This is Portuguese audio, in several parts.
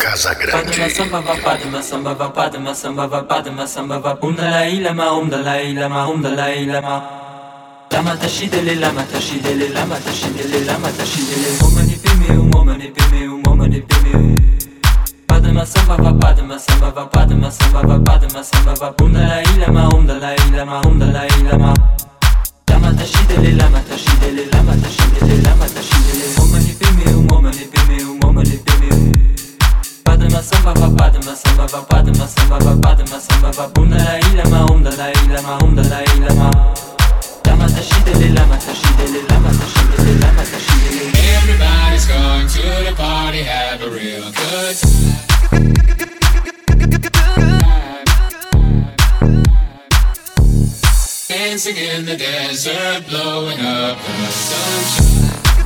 Casagrande. Padma samba va padma samba va padma samba va Dalai Lama Dalai Lama Dalai Lama Lama tashidele lama tashidele lama tashidele lama tashidele Momani pimeu momani pimeu momani pimeu Padma samba va padma samba va padma samba va padma samba va Dalai Lama Dalai Lama Dalai Lama Lama tashidele lama tashidele lama tashidele lama tashidele Momani pimeu momani pimeu momani pimeu Padma samba va padma samba va padma samba va padma samba va Dalai Lama Dalai Lama Dalai Lama Lama tashidele lama tashidele lama tashidele lama tashidele Everybody's going to the party, have a real good time. Dancing in the desert, blowing up in the sunshine.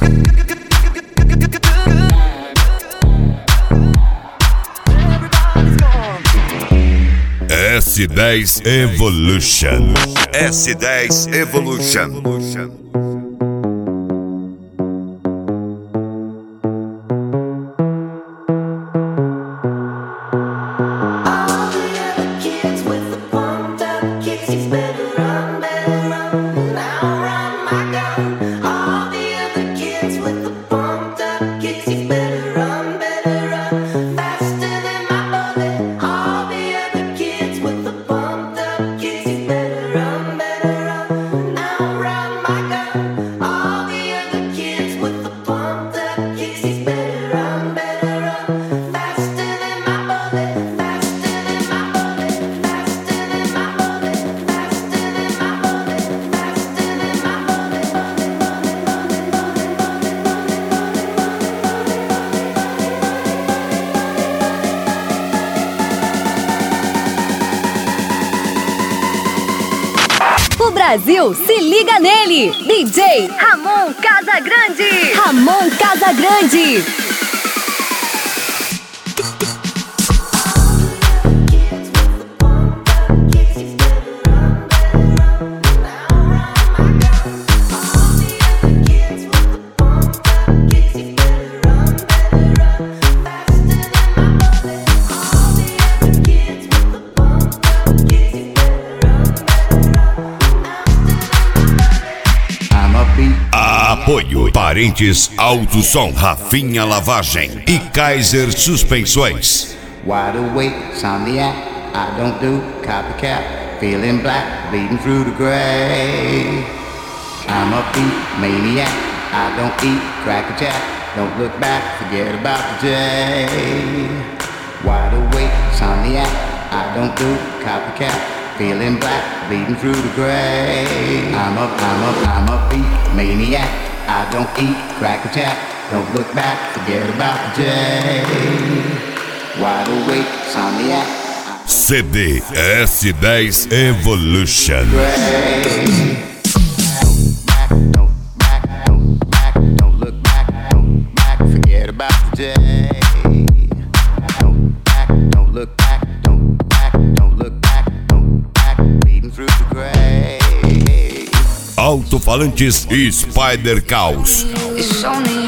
S10 Evolution. S10 Evolution. Brasil, se liga nele! DJ Ramon Casagrande! Ramon Casagrande! Apoio Parentes Alto Som, Rafinha Lavagem e Kaiser Suspensões. Wide awake, insomniac, I don't do copycat. Feeling black, bleeding through the gray. I'm a beat maniac, I don't eat cracker jack. Don't look back, forget about the day. Wide awake, insomniac, I don't do copycat. Feeling black, bleeding through the gray. I'm a beat maniac. I don't eat cracker jack. Don't look back, forget about the day. Wide awake, insomniac. CD S10 Evolution. Don't look back, forget about the day. Don't look back, bleeding through the gray. Alto-falantes e Spider Caos. It's only